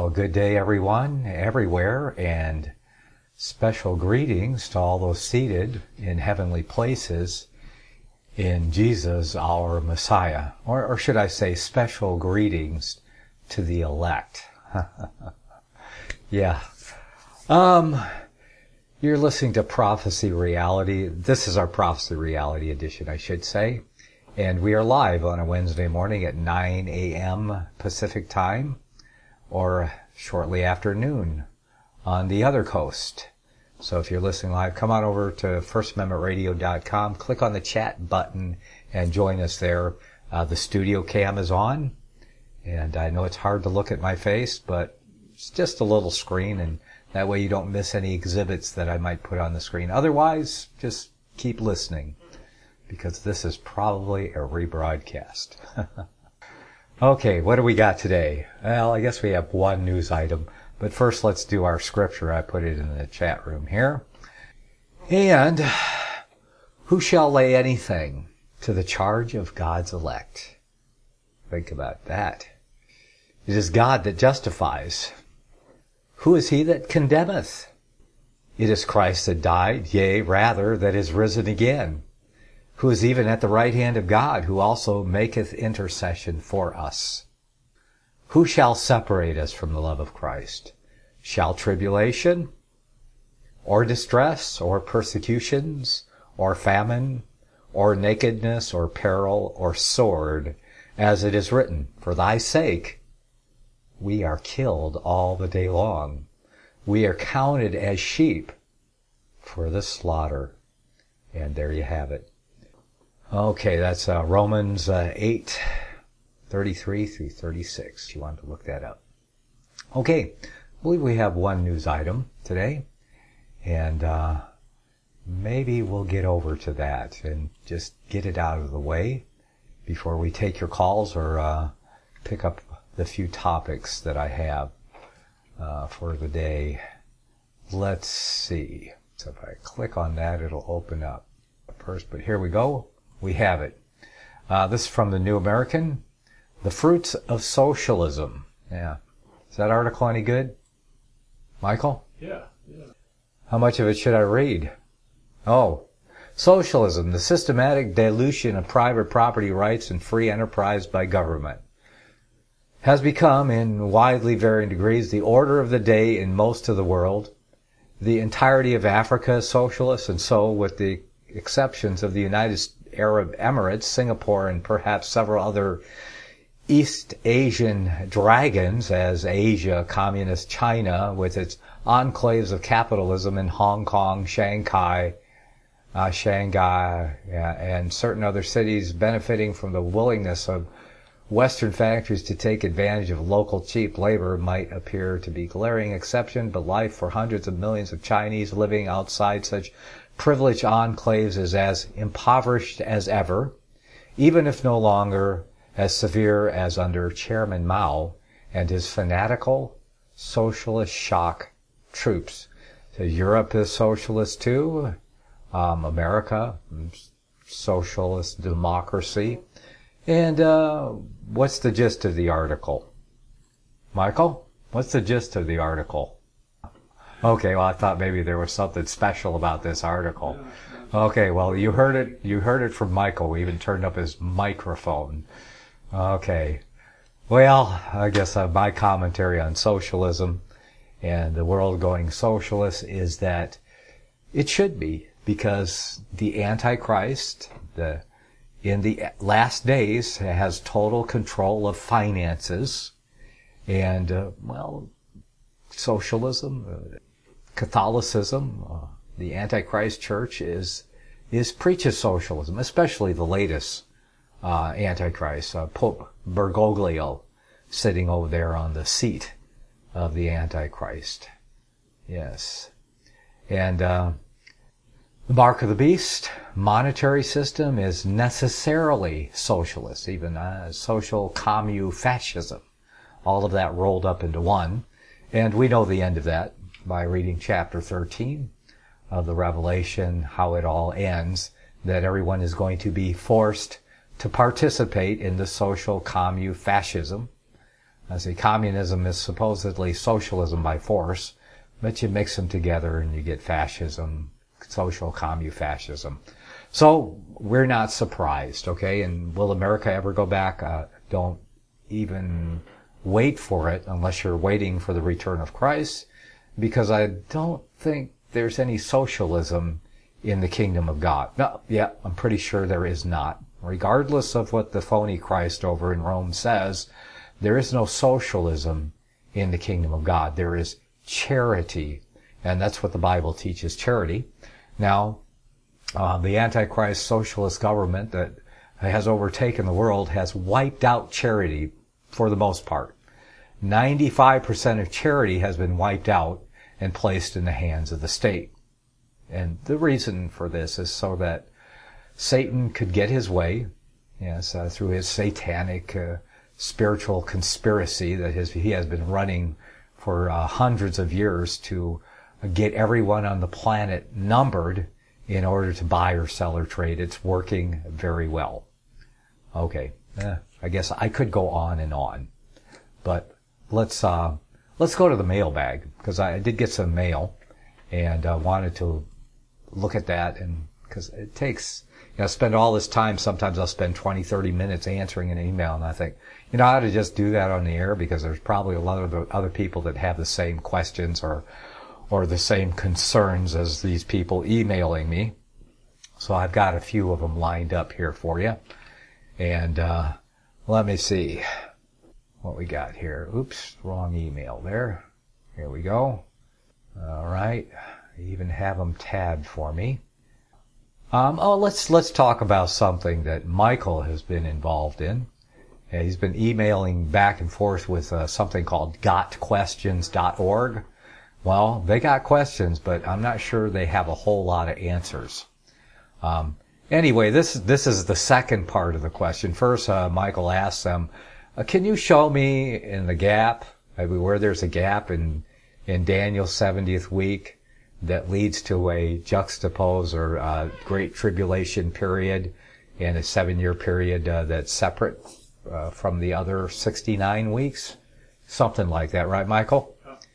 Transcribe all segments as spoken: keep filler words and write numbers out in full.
Well, good day, everyone, everywhere, and special greetings to all those seated in heavenly places in Jesus, our Messiah. Or, or should I say, special greetings to the elect. Yeah. Um, you're listening to Prophecy Reality. This is our Prophecy Reality edition, I should say. And we are live on a Wednesday morning at nine a.m. Pacific time, or shortly after noon on the other coast. So if you're listening live, come on over to first amendment radio dot com, click on the chat button, and join us there. Uh, the studio cam is on, and I know it's hard to look at my face, but it's just a little screen, and that way you don't miss any exhibits that I might put on the screen. Otherwise, just keep listening, because this is probably a rebroadcast. Okay, what do we got today? Well, I guess we have one news item, but first let's do our scripture. I put it in the chat room here. And who shall lay anything to the charge of God's elect? Think about that. It is God that justifies. Who is he that condemneth? It is Christ that died, yea, rather, that is risen again, who is even at the right hand of God, who also maketh intercession for us. Who shall separate us from the love of Christ? Shall tribulation, or distress, or persecutions, or famine, or nakedness, or peril, or sword, as it is written, for thy sake we are killed all the day long. We are counted as sheep for the slaughter. And there you have it. Okay, that's uh, Romans uh, eight, thirty-three through thirty-six. You want to look that up. Okay, I believe we have one news item today, and uh, maybe we'll get over to that and just get it out of the way before we take your calls or uh, pick up the few topics that I have uh, for the day. Let's see. So if I click on that, it'll open up first, but here we go. We have it. Uh, this is from the New American. The Fruits of Socialism. Yeah. Is that article any good? Michael? Yeah. yeah. How much of it should I read? Oh. Socialism, the systematic dilution of private property rights and free enterprise by government, has become, in widely varying degrees, the order of the day in most of the world. The entirety of Africa is socialist, and so, with the exceptions of the United Arab Emirates, Singapore, and perhaps several other East Asian dragons, as Asia, communist China, with its enclaves of capitalism in Hong Kong, Shanghai, uh, Shanghai, uh, and certain other cities benefiting from the willingness of Western factories to take advantage of local cheap labor, might appear to be glaring exception, but life for hundreds of millions of Chinese living outside such privileged enclaves is as impoverished as ever, even if no longer as severe as under Chairman Mao and his fanatical socialist shock troops. So Europe is socialist too, um, America, socialist democracy. And uh, what's the gist of the article? Michael, what's the gist of the article? Okay, well, I thought maybe there was something special about this article. Okay, well, you heard it. You heard it from Michael. We even turned up his microphone. Okay. Well, I guess uh, my commentary on socialism and the world going socialist is that it should be, because the Antichrist, the in the last days, has total control of finances, and uh, well, socialism, uh, Catholicism, uh, the Antichrist Church is is preaches socialism, especially the latest uh, Antichrist, uh, Pope Bergoglio, sitting over there on the seat of the Antichrist. Yes, and uh, the mark of the beast, monetary system, is necessarily socialist, even uh, social commu-fascism. All of that rolled up into one. And we know the end of that by reading chapter thirteen of the Revelation, how it all ends, that everyone is going to be forced to participate in the social commu-fascism. I say communism is supposedly socialism by force, but you mix them together and you get fascism, social commu-fascism. So we're not surprised, okay? And will America ever go back? Uh, don't even wait for it unless you're waiting for the return of Christ, because I don't think there's any socialism in the kingdom of God. No, yeah, I'm pretty sure there is not. Regardless of what the phony Christ over in Rome says, there is no socialism in the kingdom of God. There is charity, and that's what the Bible teaches, charity. Now, uh, the Antichrist socialist government that has overtaken the world has wiped out charity for the most part. ninety-five percent of charity has been wiped out and placed in the hands of the state. And the reason for this is so that Satan could get his way, yes, uh, through his satanic uh, spiritual conspiracy that his, he has been running for uh, hundreds of years to get everyone on the planet numbered in order to buy or sell or trade. It's working very well. Okay, eh, I guess I could go on and on, but let's uh, let's go to the mailbag, because I did get some mail and uh, wanted to look at that, and because it takes, you know, spend all this time. Sometimes I'll spend twenty, thirty minutes answering an email, and I think, you know, I ought to just do that on the air, because there's probably a lot of other people that have the same questions or or the same concerns as these people emailing me. So I've got a few of them lined up here for you. And uh let me see what we got here. Oops, wrong email there. Here we go. All right. I even have them tabbed for me. Um, oh, let's let's talk about something that Michael has been involved in. And he's been emailing back and forth with uh, something called got questions dot org. Well, they got questions, but I'm not sure they have a whole lot of answers. Um, anyway, this this is the second part of the question. First, uh, Michael asks them, uh, "Can you show me in the gap, maybe where there's a gap in in Daniel's seventieth week that leads to a juxtapose or uh, great tribulation period and a seven-year period uh, that's separate uh, from the other sixty-nine weeks, something like that, right, Michael?"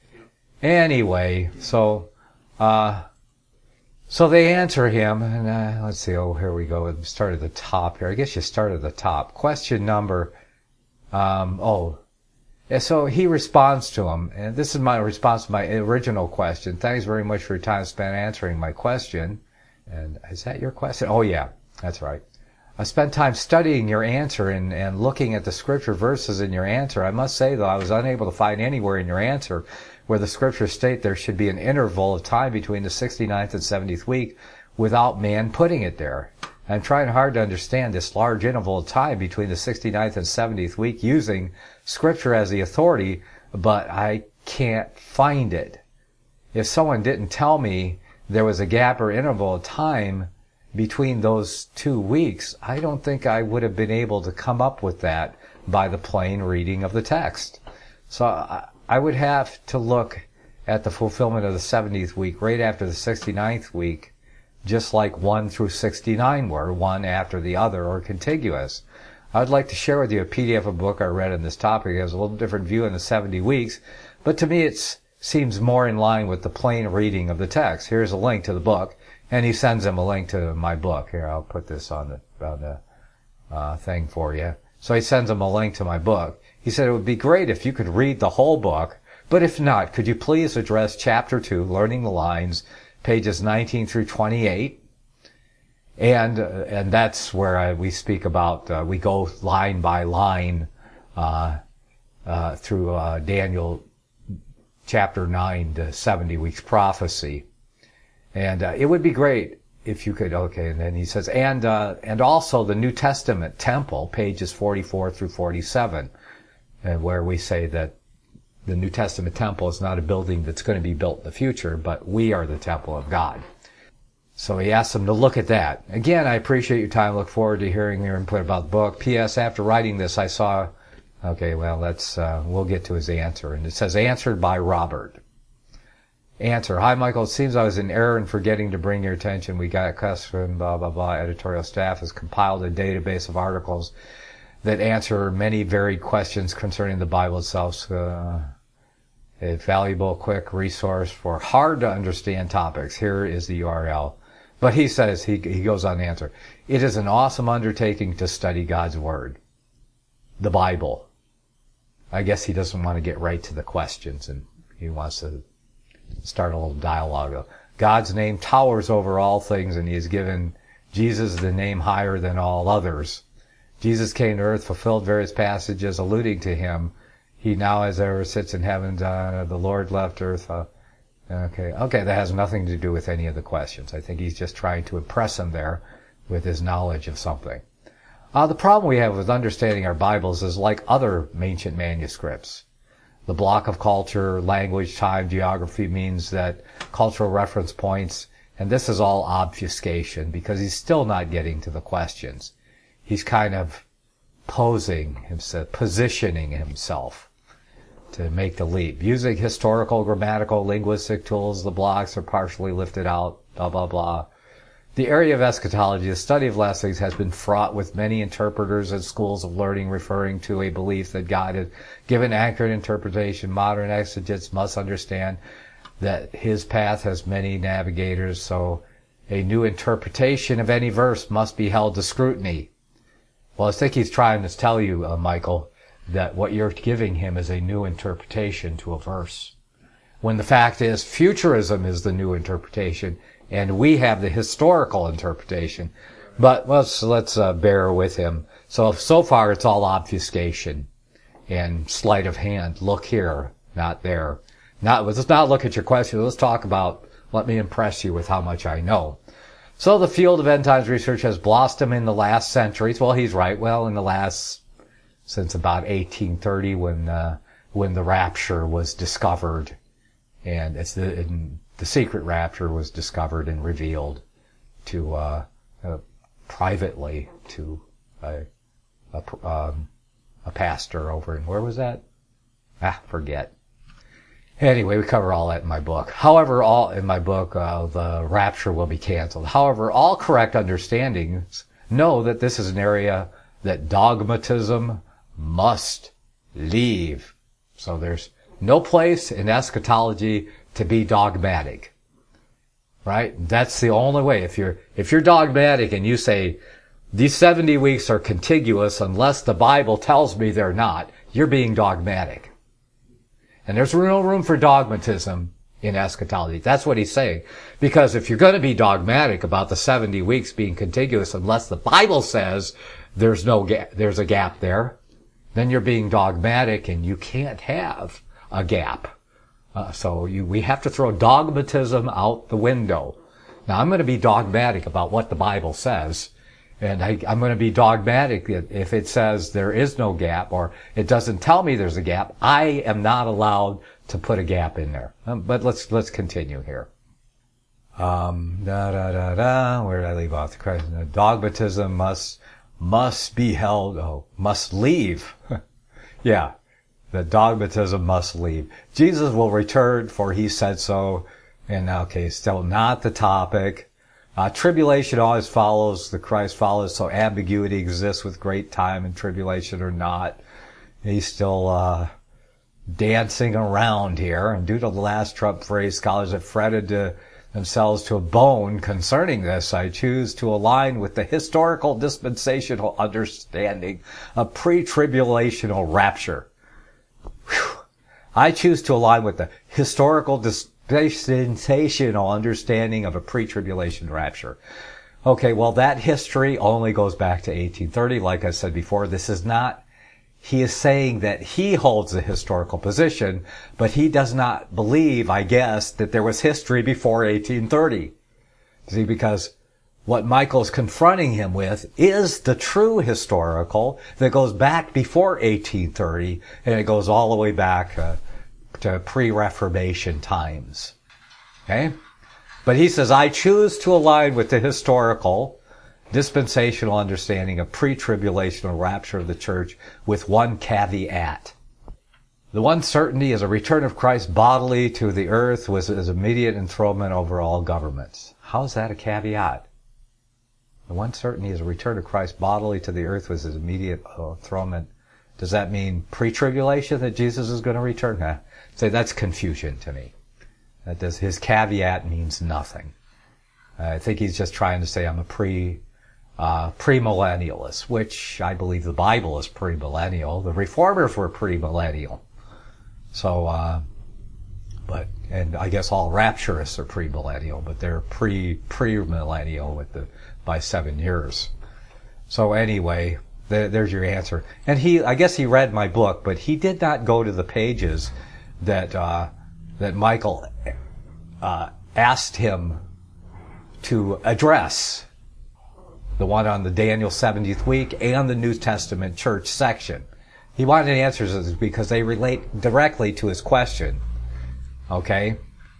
Anyway, so uh, so they answer him, and uh, let's see. Oh, here we go. We start at the top here. I guess you start at the top. Question number. Um, oh. Yeah, so he responds to him, and this is my response to my original question. Thanks very much for your time spent answering my question. And is that your question? Oh, yeah, that's right. I spent time studying your answer and, and looking at the scripture verses in your answer. I must say, though, I was unable to find anywhere in your answer where the scriptures state there should be an interval of time between the sixty-ninth and seventieth week without man putting it there. I'm trying hard to understand this large interval of time between the sixty-ninth and seventieth week using Scripture as the authority, but I can't find it. If someone didn't tell me there was a gap or interval of time between those two weeks, I don't think I would have been able to come up with that by the plain reading of the text. So I, I would have to look at the fulfillment of the seventieth week right after the sixty-ninth week, just like one through sixty-nine were, one after the other, or contiguous. I would like to share with you a P D F of a book I read on this topic. It has a little different view on the seventy weeks, but to me it seems more in line with the plain reading of the text. Here's a link to the book, and he sends him a link to my book. Here, I'll put this on the, on the uh, thing for you. So he sends him a link to my book. He said it would be great if you could read the whole book, but if not, could you please address Chapter two, Learning the Lines, pages nineteen through twenty-eight, and uh, and that's where I, we speak about, uh, we go line by line uh, uh, through uh, Daniel chapter nine to seventy weeks prophecy. And uh, it would be great if you could, okay, and then he says, and uh, and also the New Testament temple, pages forty-four through forty-seven, and where we say that the New Testament temple is not a building that's going to be built in the future, but we are the temple of God. So he asked them to look at that. Again, I appreciate your time. Look forward to hearing your input about the book. P S. After writing this, I saw, okay, well, let's, uh, we'll get to his answer. And it says, answered by Robert. Answer. Hi, Michael. It seems I was in error in forgetting to bring your attention. We got a question, blah, blah, blah. Editorial staff has compiled a database of articles that answer many varied questions concerning the Bible itself. Uh, a valuable, quick resource for hard to understand topics. Here is the U R L. But he says, he, he goes on to answer, it is an awesome undertaking to study God's Word, the Bible. I guess he doesn't want to get right to the questions, and he wants to start a little dialogue. God's name towers over all things, and he has given Jesus the name higher than all others. Jesus came to earth, fulfilled various passages alluding to him. He now, as ever, sits in heaven. Uh, the Lord left earth. Uh, okay, okay, that has nothing to do with any of the questions. I think he's just trying to impress him there with his knowledge of something. Uh, the problem we have with understanding our Bibles is like other ancient manuscripts. The block of culture, language, time, geography means that cultural reference points, and this is all obfuscation because he's still not getting to the questions. He's kind of posing himself, positioning himself to make the leap. Using historical, grammatical, linguistic tools, the blocks are partially lifted out, blah, blah, blah. The area of eschatology, the study of last things, has been fraught with many interpreters and schools of learning referring to a belief that God has given accurate interpretation. Modern exegetes must understand that his path has many navigators, so a new interpretation of any verse must be held to scrutiny. Well, I think he's trying to tell you, uh, Michael, that what you're giving him is a new interpretation to a verse. When the fact is, futurism is the new interpretation, and we have the historical interpretation. But let's let's uh, bear with him. So so far it's all obfuscation and sleight of hand. Look here, not there. Not let's not look at your question. Let's talk about. Let me impress you with how much I know. So the field of end times research has blossomed in the last centuries. Well, he's right. Well, in the last since about eighteen thirty, when uh, when the rapture was discovered, and it's the and the secret rapture was discovered and revealed to uh, uh privately to a a, um, a pastor over in where was that? Ah, forget. Anyway, we cover all that in my book. However, all in my book, uh, the rapture will be canceled. However, all correct understandings know that this is an area that dogmatism must leave. So there's no place in eschatology to be dogmatic. Right? That's the only way. If you're, if you're dogmatic and you say, these seventy weeks are contiguous unless the Bible tells me they're not, you're being dogmatic. And there's no room for dogmatism in eschatology. That's what he's saying. Because if you're going to be dogmatic about the seventy weeks being contiguous unless the Bible says there's no gap, there's a gap there, then you're being dogmatic and you can't have a gap. Uh, so you, we have to throw dogmatism out the window. Now I'm going to be dogmatic about what the Bible says. And I, I'm going to be dogmatic if it says there is no gap or it doesn't tell me there's a gap. I am not allowed to put a gap in there. Um, but let's let's continue here. Um, da da da da. Where did I leave off the question? Dogmatism must must be held. Oh, must leave. Yeah, the dogmatism must leave. Jesus will return, for he said so. And okay, still not the topic. Uh, tribulation always follows, the Christ follows, so ambiguity exists with great time and tribulation or not. He's still, uh, dancing around here. And due to the last Trump phrase, scholars have fretted to themselves to a bone concerning this. I choose to align with the historical dispensational understanding of pre-tribulational rapture. Whew. I choose to align with the historical dis- dispensational understanding of a pre-tribulation rapture. Okay, well, that history only goes back to eighteen thirty. Like I said before, this is not, he is saying that he holds the historical position, but he does not believe, I guess, that there was history before eighteen thirty. See, because what Michael's confronting him with is the true historical that goes back before eighteen thirty, and it goes all the way back uh, to pre-Reformation times. Okay? But he says, I choose to align with the historical, dispensational understanding of pre-tribulational rapture of the church with one caveat. The one certainty is a return of Christ bodily to the earth with his immediate enthronement over all governments. How is that a caveat? The one certainty is a return of Christ bodily to the earth was his immediate enthronement. Does that mean pre-tribulation that Jesus is going to return? Nah. Say that's confusion to me. That does, his caveat means nothing. I think he's just trying to say I'm a pre, uh, pre-millennialist, which I believe the Bible is pre-millennial. The Reformers were pre-millennial. So, uh, but, and I guess all rapturists are pre-millennial, but they're pre, pre-millennial with the, by seven years. So anyway, there, there's your answer. And he, I guess he read my book, but he did not go to the pages that, uh, that Michael, uh, asked him to address. The one on the Daniel seventieth week and the New Testament church section. He wanted answers because they relate directly to his question. Okay?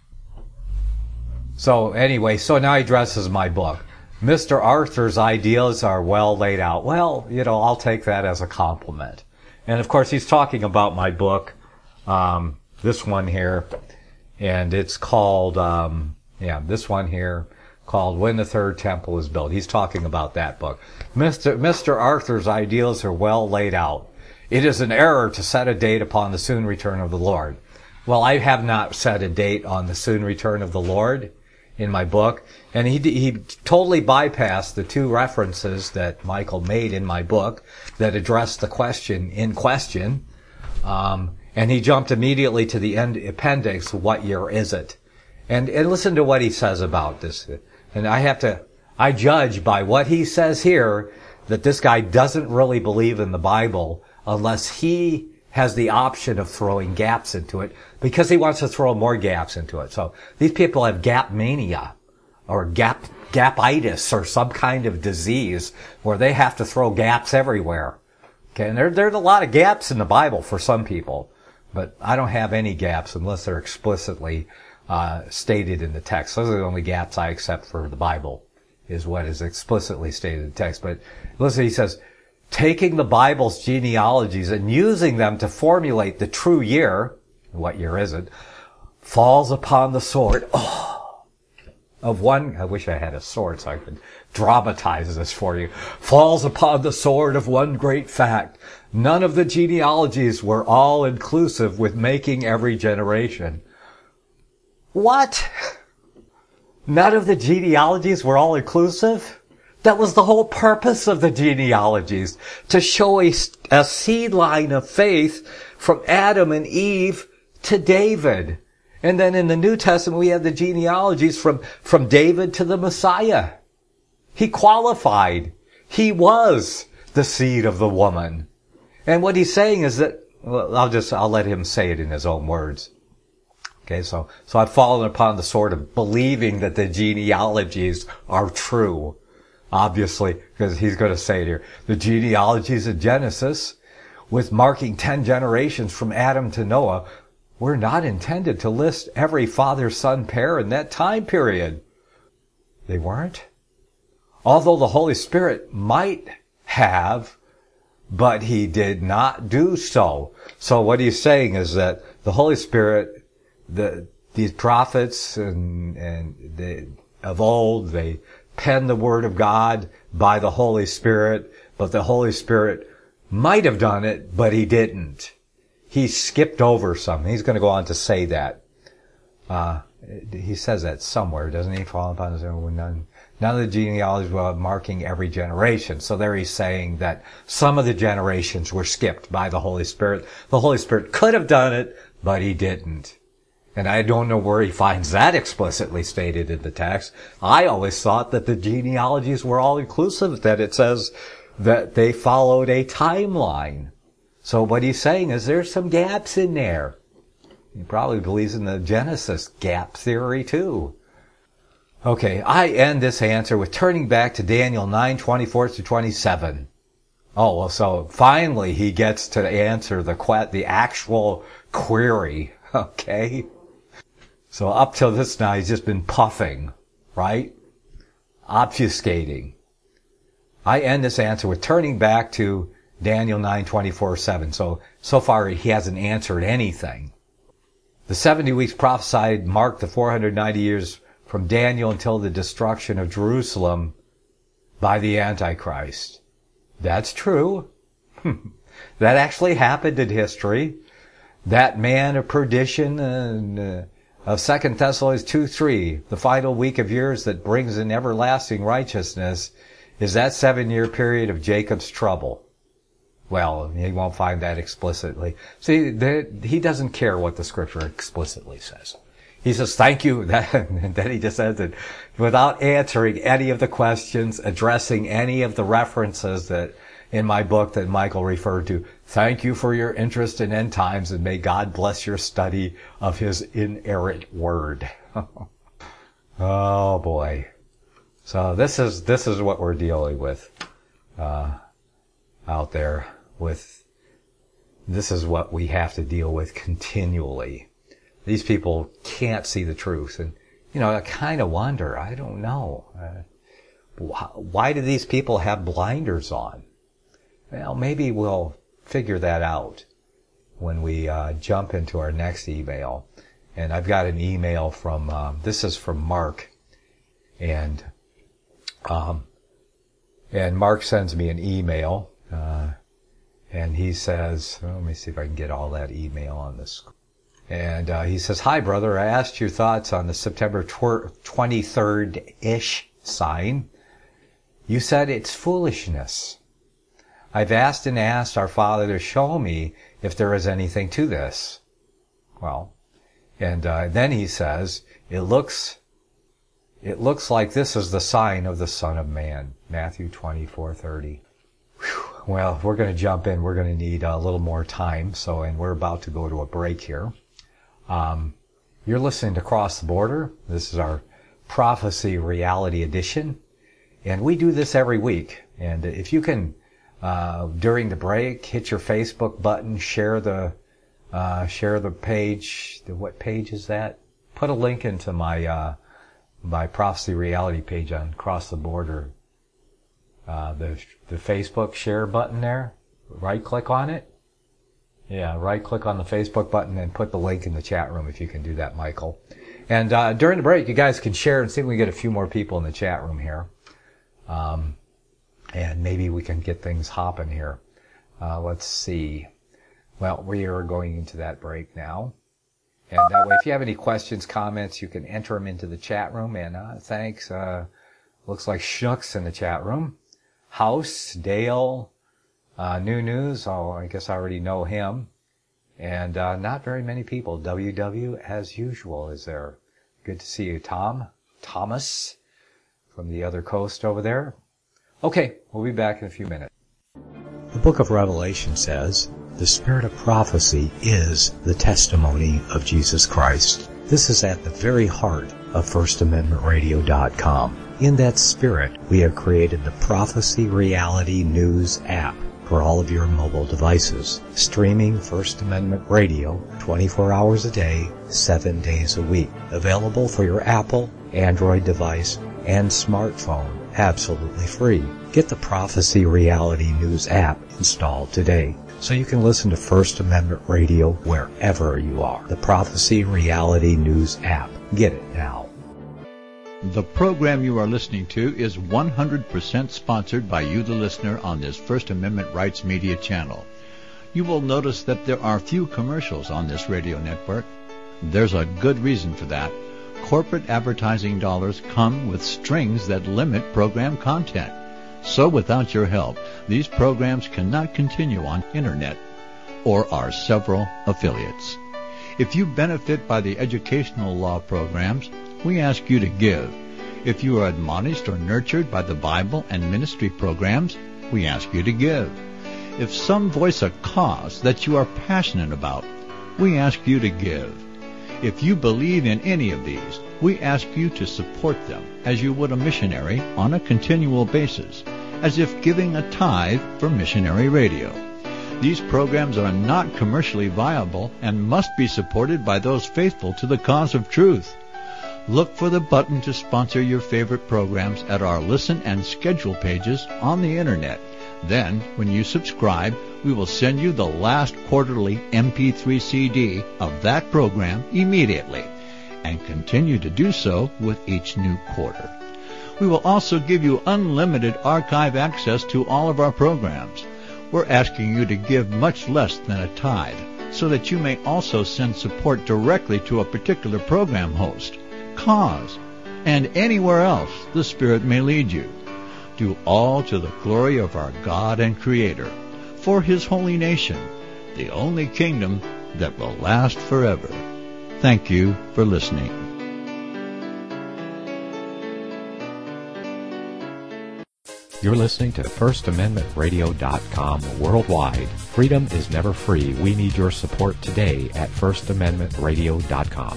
So anyway, so now he addresses my book. Mister Arthur's ideas are well laid out. Well, you know, I'll take that as a compliment. And of course, he's talking about my book, um, this one here, and it's called, um, yeah, this one here, called When the Third Temple is Built. He's talking about that book. Mister Mister Arthur's ideals are well laid out. It is an error to set a date upon the soon return of the Lord. Well, I have not set a date on the soon return of the Lord in my book, and he he totally bypassed the two references that Michael made in my book that addressed the question in question, um, and he jumped immediately to the end appendix. What year is it? And and listen to what he says about this. And I have to, I judge by what he says here that this guy doesn't really believe in the Bible unless he has the option of throwing gaps into it because he wants to throw more gaps into it. So these people have gap mania or gap, gapitis or some kind of disease where they have to throw gaps everywhere. Okay. And there, there's a lot of gaps in the Bible for some people, but I don't have any gaps unless they're explicitly Uh, stated in the text. Those are the only gaps I accept for the Bible, is what is explicitly stated in the text. But listen, he says, taking the Bible's genealogies and using them to formulate the true year, what year is it, falls upon the sword oh, of one, I wish I had a sword so I could dramatize this for you, falls upon the sword of one great fact. None of the genealogies were all inclusive with making every generation. What? None of the genealogies were all inclusive? That was the whole purpose of the genealogies, to show a, a seed line of faith from Adam and Eve to David. And then in the New Testament, we have the genealogies from, from David to the Messiah. He qualified. He was the seed of the woman. And what he's saying is that, well, I'll just, I'll let him say it in his own words. Okay, so, so I've fallen upon the sword of believing that the genealogies are true. Obviously, because he's going to say it here. The genealogies of Genesis, with marking ten generations from Adam to Noah, were not intended to list every father-son pair in that time period. They weren't. Although the Holy Spirit might have, but he did not do so. So what he's saying is that the Holy Spirit, The, these prophets and, and the, of old, they penned the Word of God by the Holy Spirit, but the Holy Spirit might have done it, but he didn't. He skipped over something. He's going to go on to say that. Uh, he says that somewhere, doesn't he? Fall upon his own none. None of the genealogies were marking every generation. So there he's saying that some of the generations were skipped by the Holy Spirit. The Holy Spirit could have done it, but he didn't. And I don't know where he finds that explicitly stated in the text. I always thought that the genealogies were all inclusive, that it says that they followed a timeline. So what he's saying is there's some gaps in there. He probably believes in the Genesis gap theory too. Okay, I end this answer with turning back to Daniel nine, twenty-four to twenty-seven. Oh, well, so finally he gets to answer the que- the actual query, okay? So up till this now, he's just been puffing, right? Obfuscating. I end this answer with turning back to Daniel nine, twenty-four, seven. So, so far he hasn't answered anything. The seventy weeks prophesied mark the four hundred ninety years from Daniel until the destruction of Jerusalem. by the Antichrist. That's true. That actually happened in history. That man of perdition and, uh, of Second Thessalonians two three, the final week of years that brings in everlasting righteousness, is that seven-year period of Jacob's trouble. Well, he won't find that explicitly. See, the, he doesn't care what the Scripture explicitly says. He says, thank you. And then he just says it without answering any of the questions, addressing any of the references that in my book that Michael referred to. Thank you for your interest in end times, and may God bless your study of his inerrant word. Oh boy. So this is, this is what we're dealing with, uh, out there with, this is what we have to deal with continually. These people can't see the truth. And, you know, I kind of wonder, I don't know, uh, why do these people have blinders on? Well, maybe we'll figure that out when we uh, jump into our next email. And I've got an email from, um, this is from Mark. And, um, and Mark sends me an email, uh, and he says, well, let me see if I can get all that email on this. And uh, he says, hi, brother, I asked your thoughts on the September twenty-third-ish sign. You said it's foolishness. I've asked and asked our Father to show me if there is anything to this. Well, and uh, then he says, it looks, it looks like this is the sign of the Son of Man, Matthew twenty-four thirty. Well, we're going to jump in. We're going to need a little more time. So, and we're about to go to a break here. Um, you're listening to Cross the Border. This is our Prophecy Reality Edition. And we do this every week. And if you can, uh, during the break, hit your Facebook button, share the, uh, share the page. What page is that? Put a link into my, uh, my Prophecy Reality page on Cross the Border. Uh, the, the Facebook share button there. Right click on it. Yeah, right click on the Facebook button and put the link in the chat room if you can do that, Michael. And uh, during the break, you guys can share and see if we can get a few more people in the chat room here. Um, and maybe we can get things hopping here. Uh, let's see. Well, we are going into that break now. And that way, if you have any questions, comments, you can enter them into the chat room. And uh, thanks. Uh, looks like Schnucks in the chat room. House, Dale, Uh, New News, oh, I guess I already know him. And, uh, not very many people. W W, as usual, is there. Good to see you, Tom. Thomas, from the other coast over there. Okay, we'll be back in a few minutes. The book of Revelation says, the spirit of prophecy is the testimony of Jesus Christ. This is at the very heart of First Amendment Radio dot com. In that spirit, we have created the Prophecy Reality News app for all of your mobile devices, streaming First Amendment Radio twenty-four hours a day, seven days a week. Available for your Apple, Android device, and smartphone, absolutely free. Get the Prophecy Reality News app installed today, so you can listen to First Amendment Radio wherever you are. The Prophecy Reality News app. Get it now. The program you are listening to is one hundred percent sponsored by you, the listener, on this First Amendment Rights Media channel. You will notice that there are few commercials on this radio network. There's a good reason for that. Corporate advertising dollars come with strings that limit program content. So without your help, these programs cannot continue on internet or our several affiliates. If you benefit by the educational law programs, we ask you to give. If you are admonished or nurtured by the Bible and ministry programs, we ask you to give. If some voice a cause that you are passionate about, we ask you to give. If you believe in any of these, we ask you to support them as you would a missionary on a continual basis, as if giving a tithe for missionary radio. These programs are not commercially viable and must be supported by those faithful to the cause of truth. Look for the button to sponsor your favorite programs at our listen and schedule pages on the internet. Then, when you subscribe, we will send you the last quarterly M P three C D of that program immediately, and continue to do so with each new quarter. We will also give you unlimited archive access to all of our programs. We're asking you to give much less than a tithe, so that you may also send support directly to a particular program host, cause, and anywhere else the Spirit may lead you. Do all to the glory of our God and Creator, for His holy nation, the only kingdom that will last forever. Thank you for listening. You're listening to First Amendment Radio dot com worldwide. Freedom is never free. We need your support today at First Amendment Radio dot com.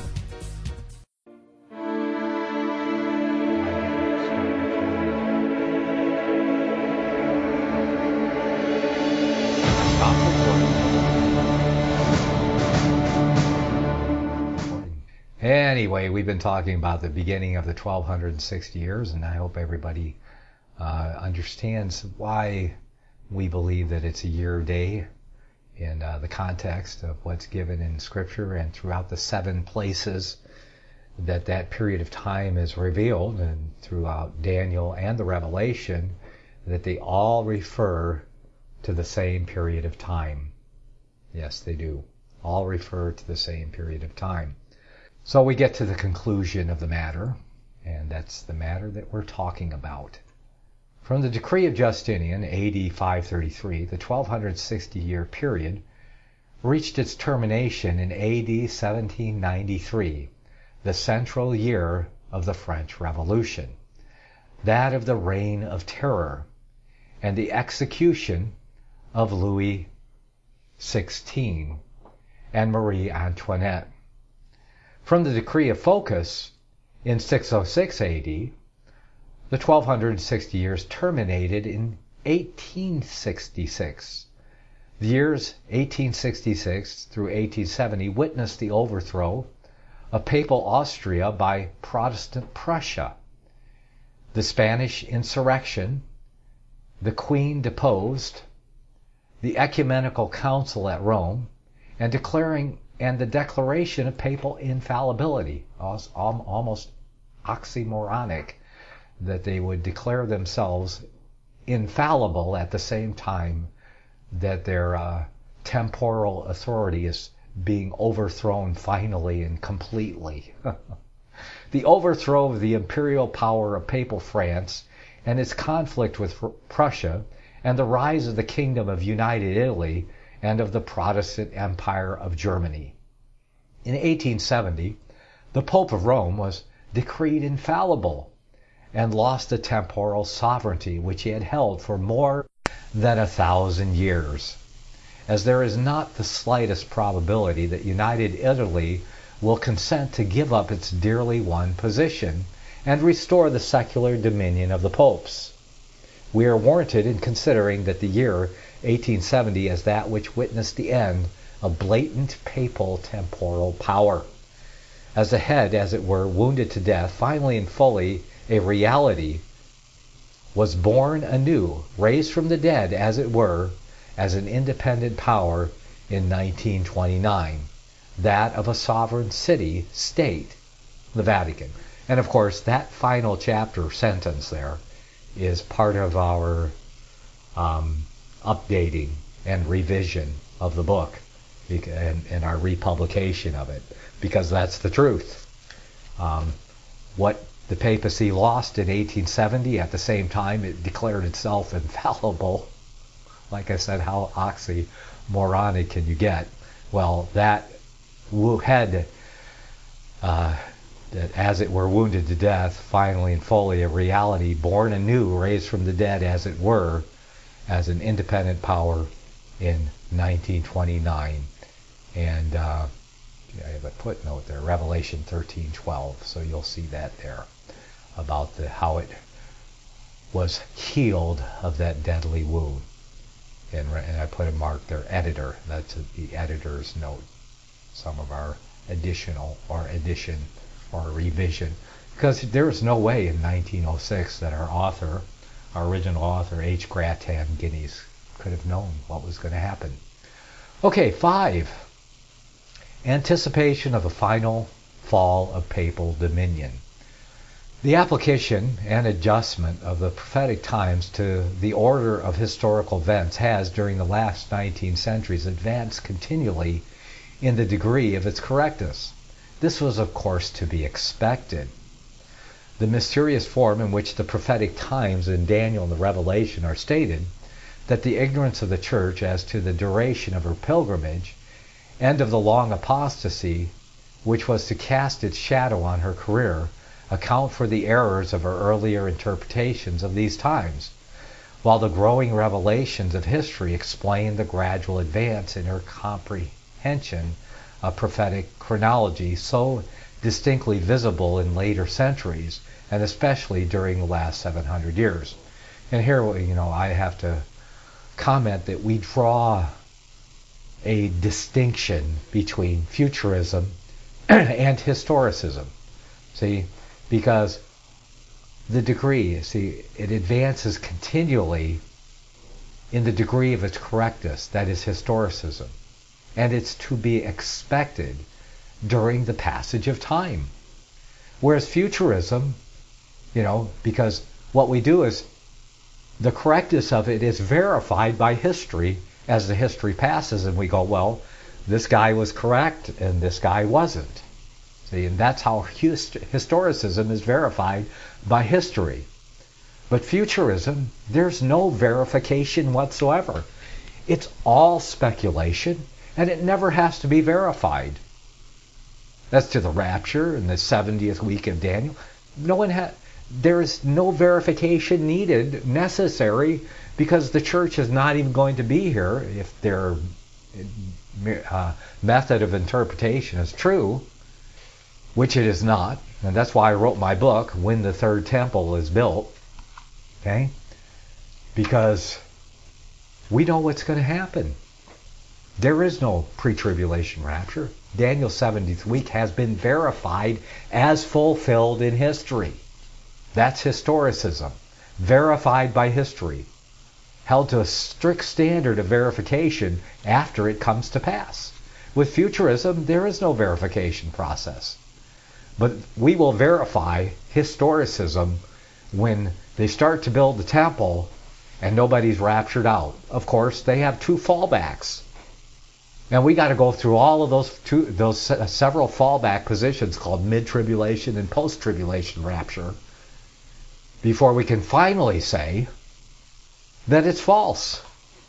Anyway, we've been talking about the beginning of the twelve sixty years, and I hope everybody Uh, understands why we believe that it's a year day in uh, the context of what's given in Scripture and throughout the seven places that that period of time is revealed, and throughout Daniel and the Revelation, that they all refer to the same period of time. Yes, they do. All refer to the same period of time. So we get to the conclusion of the matter, and that's the matter that we're talking about. From the decree of Justinian, A D five thirty-three, the twelve sixty year period reached its termination in A D seventeen ninety-three, the central year of the French Revolution, that of the Reign of Terror, and the execution of Louis the sixteenth and Marie Antoinette. From the decree of Phocas in six oh six A D, the twelve sixty years terminated in eighteen sixty-six. The years eighteen sixty-six through eighteen seventy witnessed the overthrow of Papal Austria by Protestant Prussia, the Spanish insurrection, the Queen deposed, the Ecumenical Council at Rome, and declaring and the declaration of papal infallibility, almost oxymoronic, that they would declare themselves infallible at the same time that their uh, temporal authority is being overthrown finally and completely. The overthrow of the imperial power of Papal France and its conflict with Prussia, and the rise of the Kingdom of United Italy and of the Protestant Empire of Germany. In eighteen seventy, the Pope of Rome was decreed infallible and lost the temporal sovereignty which he had held for more than a thousand years, as there is not the slightest probability that United Italy will consent to give up its dearly won position and restore the secular dominion of the popes. We are warranted in considering that the year eighteen seventy as that which witnessed the end of blatant papal temporal power. As the head, as it were, wounded to death, finally and fully a reality, was born anew, raised from the dead, as it were, as an independent power in nineteen twenty-nine, that of a sovereign city, state, the Vatican. And of course, that final chapter sentence there is part of our um, updating and revision of the book and, and our republication of it, because that's the truth. Um, what the papacy lost in eighteen seventy, at the same time it declared itself infallible. Like I said, how oxymoronic can you get? Well, that head, uh, that as it were wounded to death, finally and fully a reality, born anew, raised from the dead, as it were, as an independent power in nineteen twenty-nine. And uh, I have a footnote there, Revelation thirteen twelve, so you'll see that there, about the how it was healed of that deadly wound. And, and I put a mark there, editor. That's the editor's note. Some of our additional or addition or revision. Because there is no way in nineteen oh six that our author, our original author, H. Grattan Guinness, could have known what was going to happen. Okay, five. Anticipation of a final fall of papal dominion. The application and adjustment of the prophetic times to the order of historical events has, during the last nineteen centuries, advanced continually in the degree of its correctness. This was, of course, to be expected. The mysterious form in which the prophetic times in Daniel and the Revelation are stated, that the ignorance of the church as to the duration of her pilgrimage and of the long apostasy which was to cast its shadow on her career, account for the errors of her earlier interpretations of these times, while the growing revelations of history explain the gradual advance in her comprehension of prophetic chronology, so distinctly visible in later centuries, and especially during the last seven hundred years. And here, you know, I have to comment that we draw a distinction between futurism and historicism. See, because the degree, see, it advances continually in the degree of its correctness, that is historicism. And it's to be expected during the passage of time. Whereas futurism, you know, because what we do is the correctness of it is verified by history as the history passes, and we go, well, this guy was correct and this guy wasn't. See, and that's how historicism is verified by history. But futurism, there's no verification whatsoever. It's all speculation, and it never has to be verified. As to the rapture and the seventieth week of Daniel, no one ha- there is no verification needed, necessary, because the church is not even going to be here if their uh, method of interpretation is true, which it is not. And that's why I wrote my book, When the Third Temple is Built. Okay? Because we know what's going to happen. There is no pre-tribulation rapture. Daniel's seventieth week has been verified as fulfilled in history. That's historicism, verified by history, held to a strict standard of verification after it comes to pass. With futurism, there is no verification process. But we will verify historicism when they start to build the temple and nobody's raptured out. Of course, they have two fallbacks. And we got to go through all of those two, those several fallback positions called mid-tribulation and post-tribulation rapture before we can finally say that it's false.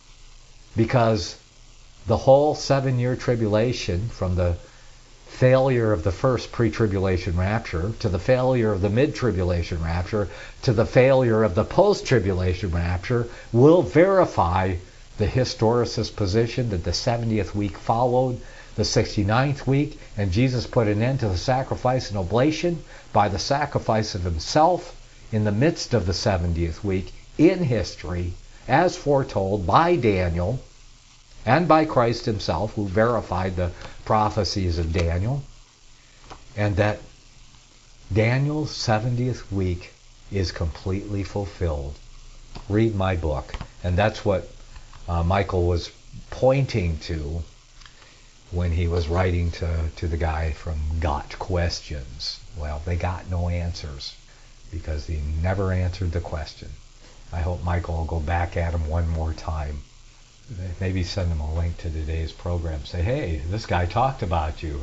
Because the whole seven-year tribulation, from the failure of the first pre-tribulation rapture to the failure of the mid-tribulation rapture to the failure of the post-tribulation rapture, will verify the historicist position that the seventieth week followed the sixty-ninth week, and Jesus put an end to the sacrifice and oblation by the sacrifice of himself in the midst of the seventieth week in history, as foretold by Daniel and by Christ himself, who verified the prophecies of Daniel, and that Daniel's seventieth week is completely fulfilled. Read my book. And that's what uh, Michael was pointing to when he was writing to, to the guy from Got Questions. Well, they got no answers because he never answered the question. I hope Michael will go back at him one more time. Maybe send him a link to today's program. Say, hey, this guy talked about you.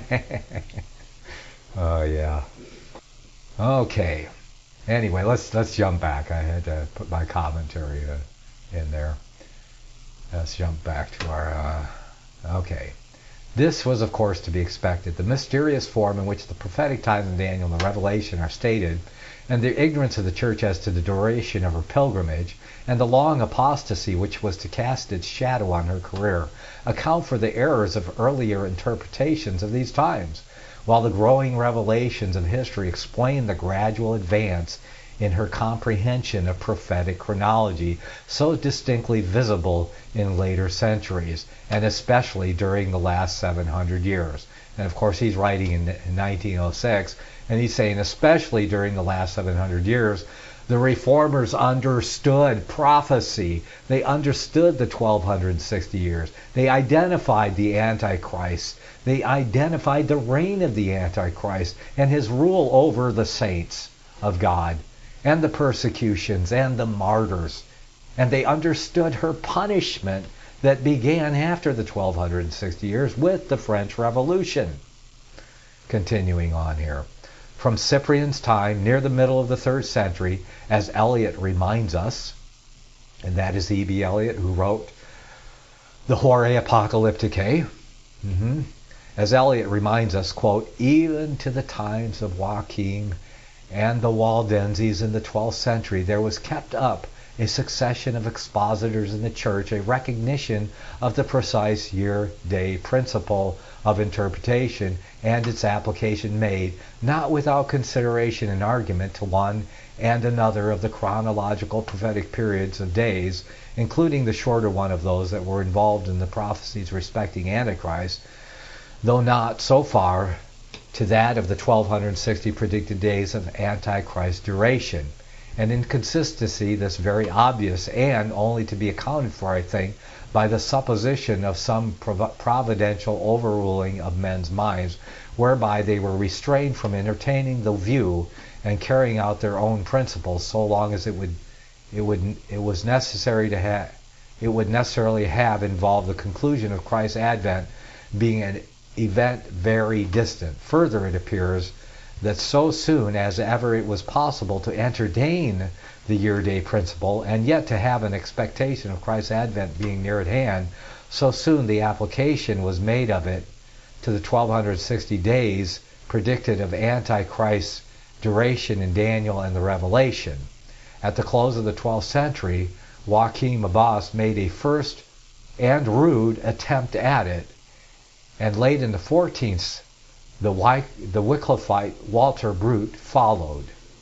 Oh, yeah. Okay. Anyway, let's let's jump back. I had to put my commentary uh, in there. Let's jump back to our... Uh, okay. This was, of course, to be expected. The mysterious form in which the prophetic times in Daniel and the Revelation are stated, and the ignorance of the church as to the duration of her pilgrimage, and the long apostasy which was to cast its shadow on her career, account for the errors of earlier interpretations of these times, while the growing revelations of history explain the gradual advance in her comprehension of prophetic chronology, so distinctly visible in later centuries, and especially during the last seven hundred years. And of course, he's writing in nineteen oh six, and he's saying especially during the last seven hundred years, the reformers understood prophecy. They understood the twelve sixty years. They identified the Antichrist. They identified the reign of the Antichrist and his rule over the saints. of God, and the persecutions and the martyrs. And they understood her punishment that began after the twelve sixty years with the French Revolution. Continuing on here. From Cyprian's time, near the middle of the third century, as Eliot reminds us, and that is E B Eliot who wrote the Horae Apocalypticae, mm-hmm. as Eliot reminds us, quote, even to the times of Joachim and the Waldenses in the twelfth century, there was kept up a succession of expositors in the church, a recognition of the precise year-day principle of interpretation and its application made, not without consideration and argument to one and another of the chronological prophetic periods of days, including the shorter one of those that were involved in the prophecies respecting Antichrist, though not so far to that of the twelve sixty predicted days of Antichrist duration. An inconsistency that's very obvious and only to be accounted for, I think, by the supposition of some prov- providential overruling of men's minds, whereby they were restrained from entertaining the view and carrying out their own principles so long as it would it would it was necessary to have it would necessarily have involved the conclusion of Christ's advent being an event very distant. Further, it appears that so soon as ever it was possible to entertain the year-day principle and yet to have an expectation of Christ's advent being near at hand, so soon the application was made of it to the twelve sixty days predicted of Antichrist's duration in Daniel and the Revelation. At the close of the twelfth century, Joachim Abbas made a first and rude attempt at it, and late in the fourteenth, the, the Wycliffite Walter Brute followed,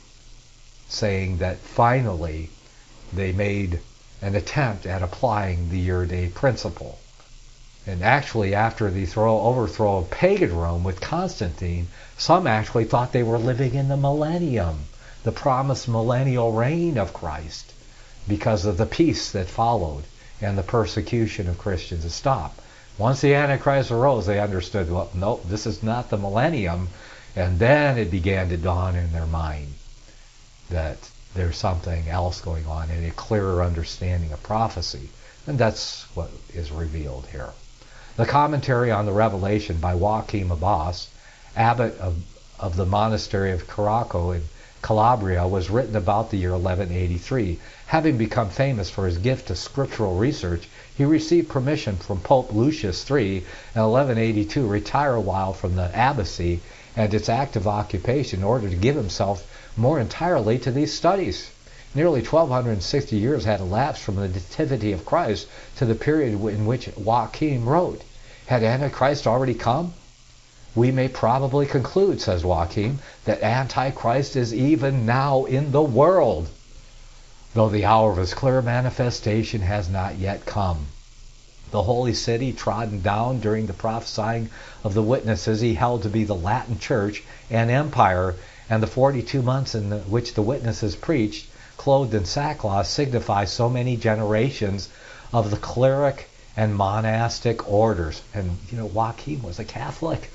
saying that finally they made an attempt at applying the year-day principle. And actually, after the throw, overthrow of pagan Rome with Constantine, some actually thought they were living in the millennium, the promised millennial reign of Christ, because of the peace that followed and the persecution of Christians to stop. Once the Antichrist arose, they understood, well, no, this is not the millennium, and then it began to dawn in their mind that there's something else going on and a clearer understanding of prophecy. And that's what is revealed here. The commentary on the Revelation by Joachim Abbas, abbot of, of the monastery of Caracco in Calabria, was written about the year eleven eighty-three. Having become famous for his gift to scriptural research, he received permission from Pope Lucius the third in eleven eighty-two retire a while from the abbacy and its active occupation in order to give himself more entirely to these studies. Nearly twelve sixty years had elapsed from the nativity of Christ to the period in which Joachim wrote. Had Antichrist already come? We may probably conclude, says Joachim, that Antichrist is even now in the world, though the hour of his clear manifestation has not yet come. The holy city trodden down during the prophesying of the witnesses he held to be the Latin Church and Empire, and the forty-two months in the, which the witnesses preached, clothed in sackcloth, signify so many generations of the cleric and monastic orders. And, you know, Joachim was a Catholic.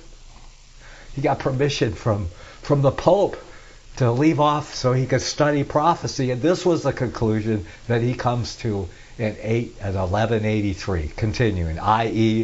He got permission from, from the Pope to leave off so he could study prophecy, and this was the conclusion that he comes to in eight and eleven eighty-three. Continuing, that is,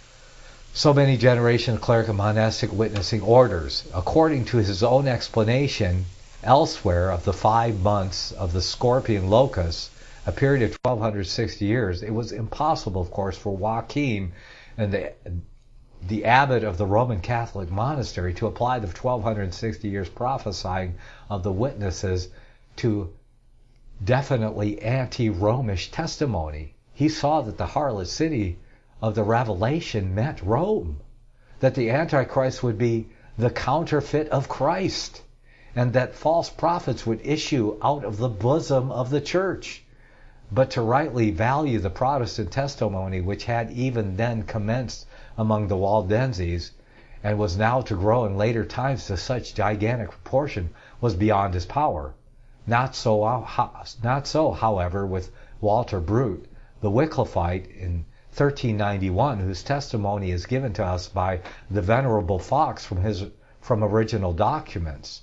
so many generations of cleric and monastic witnessing orders. According to his own explanation, elsewhere of the five months of the scorpion locust, a period of twelve sixty years, it was impossible, of course, for Joachim and the the abbot of the Roman Catholic monastery to apply the twelve sixty years prophesying of the witnesses to definitely anti-Romish testimony. He saw that the harlot city of the Revelation meant Rome, that the Antichrist would be the counterfeit of Christ, and that false prophets would issue out of the bosom of the church. But to rightly value the Protestant testimony, which had even then commenced among the Waldenses, and was now to grow in later times to such gigantic proportion, was beyond his power. Not so, not so, however, with Walter Brute, the Wycliffite in thirteen ninety-one, whose testimony is given to us by the Venerable Fox from his from original documents.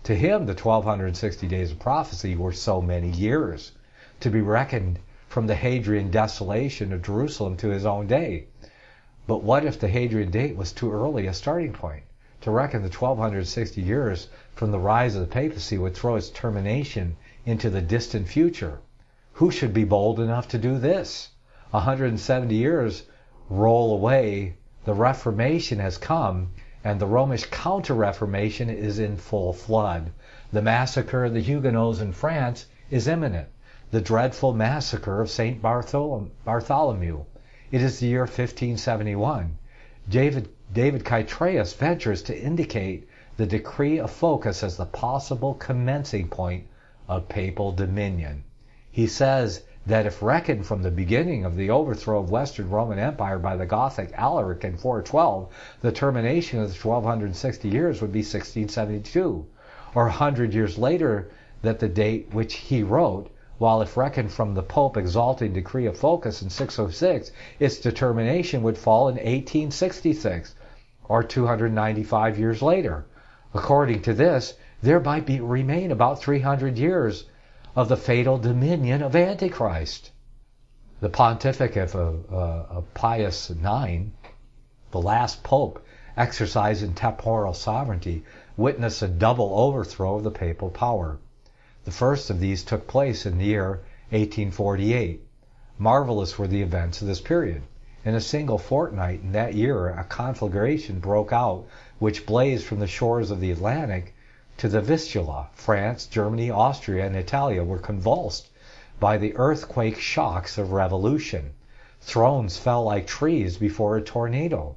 To him, the twelve sixty days of prophecy were so many years, to be reckoned from the Hadrian desolation of Jerusalem to his own day. But what if the Hadrian date was too early a starting point? To reckon the twelve sixty years from the rise of the papacy would throw its termination into the distant future. Who should be bold enough to do this? one hundred seventy years roll away, the Reformation has come, and the Romish Counter-Reformation is in full flood. The massacre of the Huguenots in France is imminent. The dreadful massacre of Saint Bartholomew. It is the year fifteen seventy-one. David, David Chytraeus ventures to indicate the decree of Focus as the possible commencing point of papal dominion. He says that if reckoned from the beginning of the overthrow of Western Roman Empire by the Gothic Alaric in four twelve, the termination of the twelve sixty years would be sixteen seventy-two, or a hundred years later than the date which he wrote, while if reckoned from the Pope exalting decree of Focus in six oh six, its determination would fall in eighteen sixty-six, or two hundred ninety-five years later. According to this, there might be, remain about three hundred years of the fatal dominion of Antichrist. The pontificate of, uh, of Pius the ninth, the last pope exercising temporal sovereignty, witnessed a double overthrow of the papal power. The first of these took place in the year eighteen forty-eight. Marvelous were the events of this period. In a single fortnight in that year, a conflagration broke out which blazed from the shores of the Atlantic to the Vistula. France, Germany, Austria, and Italy were convulsed by the earthquake shocks of revolution. Thrones fell like trees before a tornado.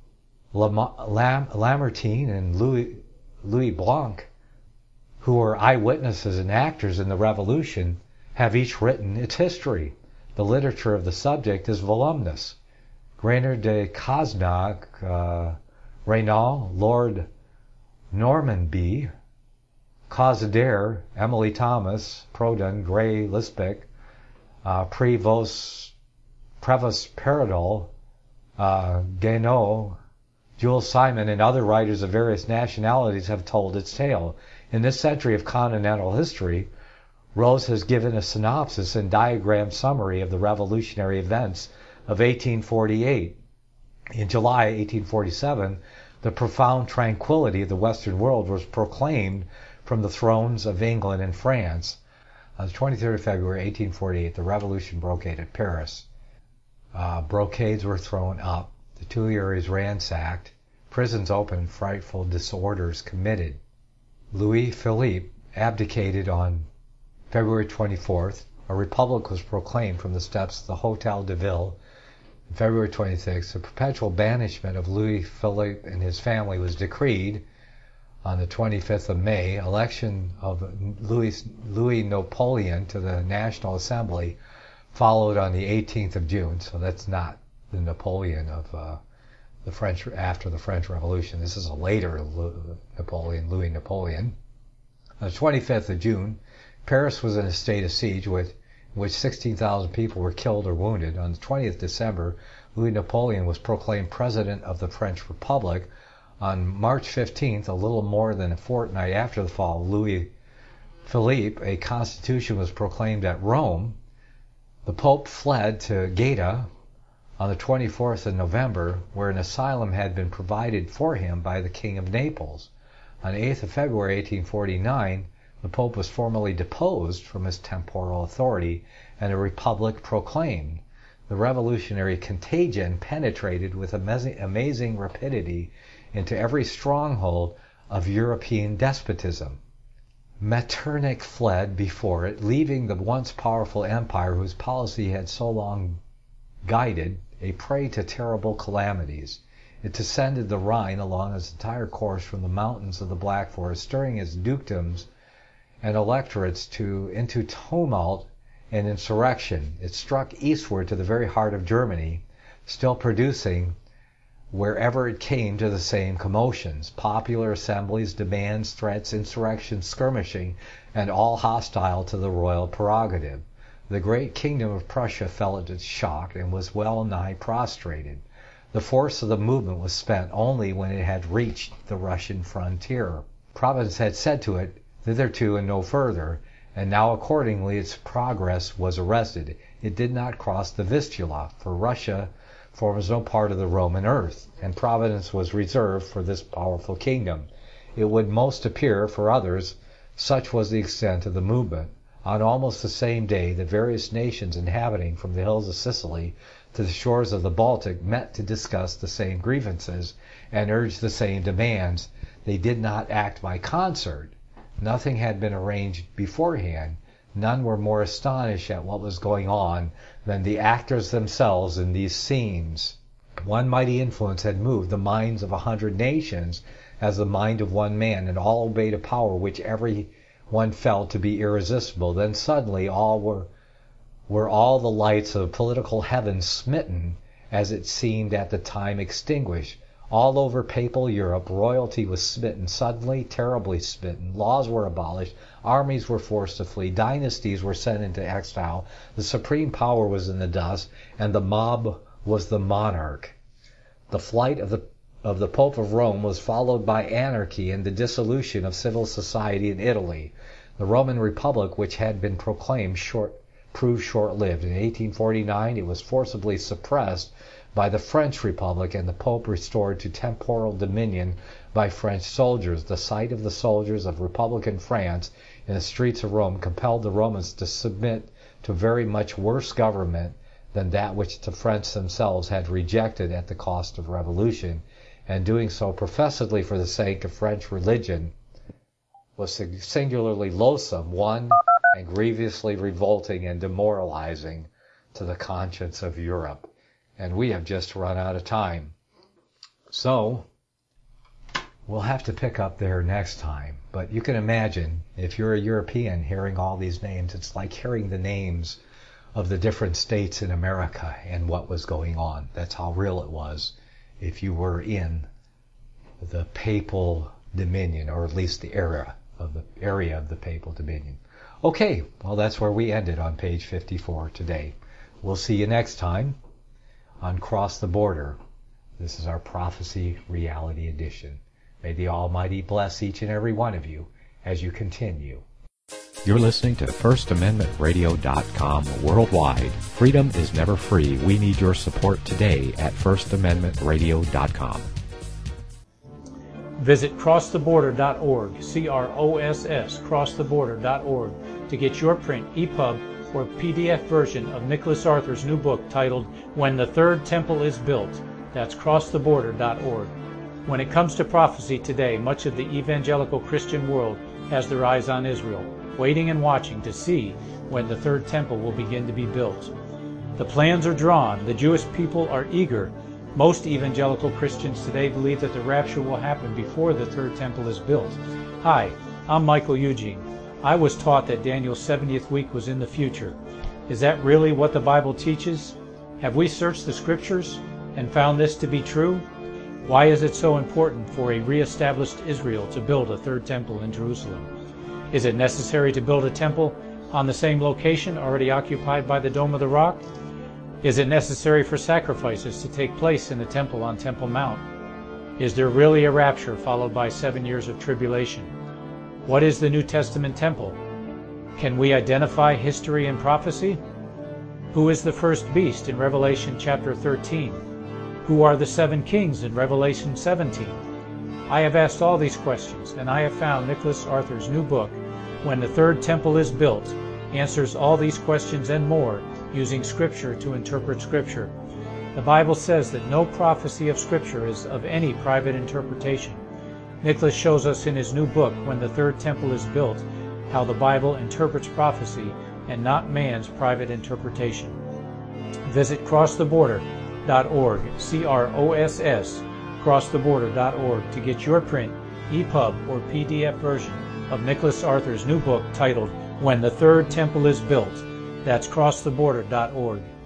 Lam- Lam- Lamartine and Louis, Louis Blanc, who were eyewitnesses and actors in the revolution, have each written its history. The literature of the subject is voluminous. Grainer de Cosnac, uh, Renaud, Lord Normanby, Causadère, Emily Thomas, Proudhon, Gray Lispec, uh, Prévost, Prévost Paradol, uh, Guénaud, Jules Simon, and other writers of various nationalities have told its tale. In this century of continental history, Rose has given a synopsis and diagram summary of the revolutionary events of eighteen forty-eight. In July eighteen forty-seven, the profound tranquility of the Western world was proclaimed from the thrones of England and France. On the twenty-third of February eighteen forty-eight, the revolution broke out at Paris. Uh, brocades were thrown up, the Tuileries ransacked, prisons opened, frightful disorders committed. Louis Philippe abdicated on February twenty-fourth. A republic was proclaimed from the steps of the Hôtel de Ville. On February twenty-sixth, the perpetual banishment of Louis Philippe and his family was decreed. On the twenty-fifth of May, election of Louis, Louis Napoleon to the National Assembly followed on the eighteenth of June. So that's not the Napoleon of uh, the French after the French Revolution. This is a later Napoleon, Louis Napoleon. On the twenty-fifth of June, Paris was in a state of siege with which sixteen thousand people were killed or wounded. On the twentieth of December, Louis Napoleon was proclaimed President of the French Republic. On March fifteenth, a little more than a fortnight after the fall of Louis Philippe, a constitution was proclaimed at Rome. The Pope fled to Gaeta on the twenty-fourth of November, where an asylum had been provided for him by the King of Naples. On the eighth of February eighteen forty-nine, the Pope was formally deposed from his temporal authority and a republic proclaimed. The revolutionary contagion penetrated with amazing, amazing rapidity into every stronghold of European despotism. Metternich fled before it, leaving the once powerful empire whose policy had so long guided a prey to terrible calamities. It descended the Rhine along its entire course from the mountains of the Black Forest, stirring its dukedoms and electorates to into tumult and insurrection. It struck eastward to the very heart of Germany, still producing wherever it came to the same commotions, popular assemblies, demands, threats, insurrection, skirmishing, and all hostile to the royal prerogative. The great kingdom of Prussia felt its shock and was well nigh prostrated. The force of the movement was spent only when it had reached the Russian frontier. Providence had said to it, thitherto and no further, and now accordingly its progress was arrested. It did not cross the Vistula, for Russia forms no part of the Roman earth, and Providence was reserved for this powerful kingdom. It would most appear for others, such was the extent of the movement. On almost the same day, the various nations inhabiting from the hills of Sicily to the shores of the Baltic met to discuss the same grievances and urge the same demands. They did not act by concert. Nothing had been arranged beforehand. None were more astonished at what was going on than the actors themselves in these scenes. One mighty influence had moved the minds of a hundred nations as the mind of one man, and all obeyed a power which every one felt to be irresistible. Then suddenly all were were all the lights of political heaven smitten, as it seemed at the time extinguished. All over papal Europe, royalty was smitten, suddenly, terribly smitten. Laws were abolished, armies were forced to flee, dynasties were sent into exile, the supreme power was in the dust, and the mob was the monarch. The flight of the of the Pope of Rome was followed by anarchy and the dissolution of civil society in Italy. The Roman Republic, which had been proclaimed, short, proved short-lived. In eighteen forty-nine, it was forcibly suppressed by the French Republic, and the Pope restored to temporal dominion by French soldiers. The sight of the soldiers of Republican France in the streets of Rome compelled the Romans to submit to very much worse government than that which the French themselves had rejected at the cost of revolution, and doing so professedly for the sake of French religion was singularly loathsome, one, and grievously revolting and demoralizing to the conscience of Europe. And we have just run out of time. So, we'll have to pick up there next time. But you can imagine, if you're a European hearing all these names, it's like hearing the names of the different states in America and what was going on. That's how real it was if you were in the papal dominion, or at least the era of the area of the papal dominion. Okay, well, that's where we ended on page fifty-four today. We'll see you next time on Cross the Border. This is our Prophecy Reality Edition. May the Almighty bless each and every one of you as you continue. You're listening to First Amendment Radio dot com worldwide. Freedom is never free. We need your support today at First Amendment Radio dot com. Visit Cross the Border dot org, C R O S S, Cross the Border dot org, to get your print, E P U B, or P D F version of Nicholas Arthur's new book titled When the Third Temple is Built. That's Cross the Border dot org. When it comes to prophecy today, much of the evangelical Christian world has their eyes on Israel, waiting and watching to see when the third temple will begin to be built. The plans are drawn. The Jewish people are eager. Most evangelical Christians today believe that the rapture will happen before the third temple is built. Hi, I'm Michael Eugene. I was taught that Daniel's seventieth week was in the future. Is that really what the Bible teaches? Have we searched the Scriptures and found this to be true? Why is it so important for a re-established Israel to build a third temple in Jerusalem? Is it necessary to build a temple on the same location already occupied by the Dome of the Rock? Is it necessary for sacrifices to take place in the temple on Temple Mount? Is there really a rapture followed by seven years of tribulation? What is the New Testament temple? Can we identify history and prophecy? Who is the first beast in Revelation chapter thirteen? Who are the seven kings in Revelation seventeen? I have asked all these questions, and I have found Nicholas Arthur's new book, When the Third Temple is Built, answers all these questions and more using Scripture to interpret Scripture. The Bible says that no prophecy of Scripture is of any private interpretation. Nicholas shows us in his new book, When the Third Temple is Built, how the Bible interprets prophecy and not man's private interpretation. Visit Cross the Border dot org, C R O S S, Cross the Border dot org, to get your print, E P U B, or P D F version of Nicholas Arthur's new book titled When the Third Temple is Built. That's Cross the Border dot org.